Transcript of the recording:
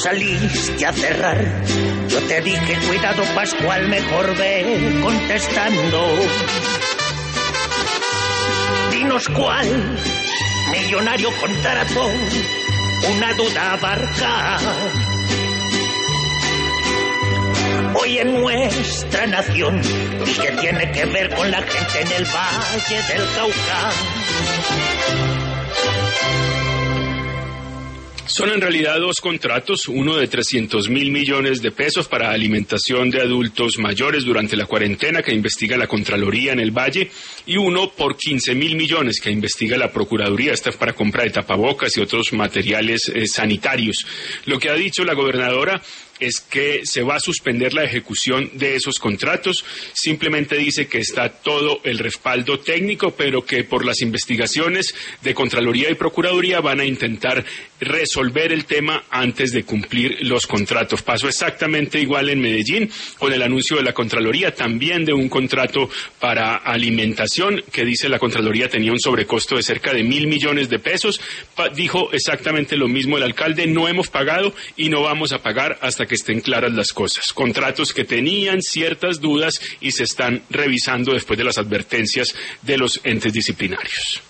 saliste a cerrar, yo te dije cuidado Pascual, mejor ve contestando. Dinos cuál millonario contrató una duda abarca. Hoy en nuestra nación y que tiene que ver con la gente en el Valle del Cauca. Son en realidad dos contratos, uno de 300.000 millones de pesos para alimentación de adultos mayores durante la cuarentena que investiga la Contraloría en el Valle y uno por 15.000 millones que investiga la Procuraduría. Esta es para compra de tapabocas y otros materiales sanitarios. Lo que ha dicho la gobernadora es que se va a suspender la ejecución de esos contratos. Simplemente dice que está todo el respaldo técnico, pero que por las investigaciones de Contraloría y Procuraduría van a intentar resolver el tema antes de cumplir los contratos. Pasó exactamente igual en Medellín con el anuncio de la Contraloría, también de un contrato para alimentación que dice la Contraloría tenía un sobrecosto de cerca de 1.000 millones de pesos. Dijo exactamente lo mismo el alcalde: no hemos pagado y no vamos a pagar hasta que estén claras las cosas. Contratos que tenían ciertas dudas y se están revisando después de las advertencias de los entes disciplinarios.